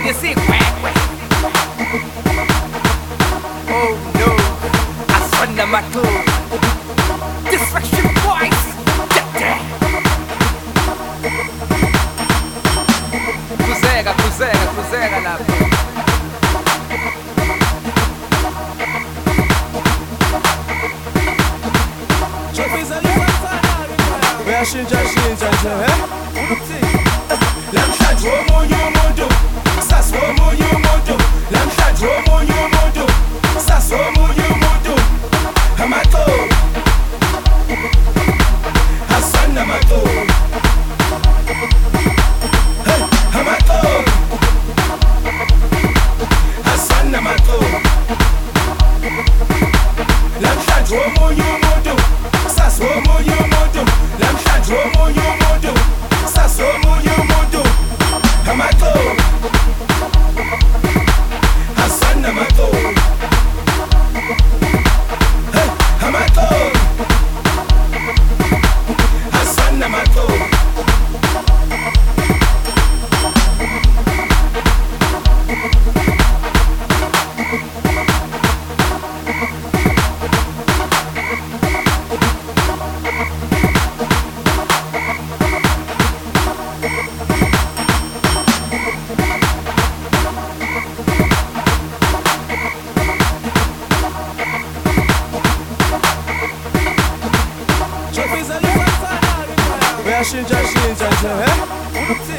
you see quack quack. Oh no, I surrender my clue. Distraction boys. Crucega lá. Uyashintsha nje namhlanje omunye umuntu sasi omunye umuntu namhlanje omunye umuntu sasi omunye umuntu amaqoqo asana amaqoqo amaqoqo asana amaqoqo namhlanje omunye umuntu sasi omunye umuntu namhlanje omunye umuntu sasi omunye umuntu amaqoqo asana amaqoqo amaqoqo asana amaqoqo Uyashintsha nje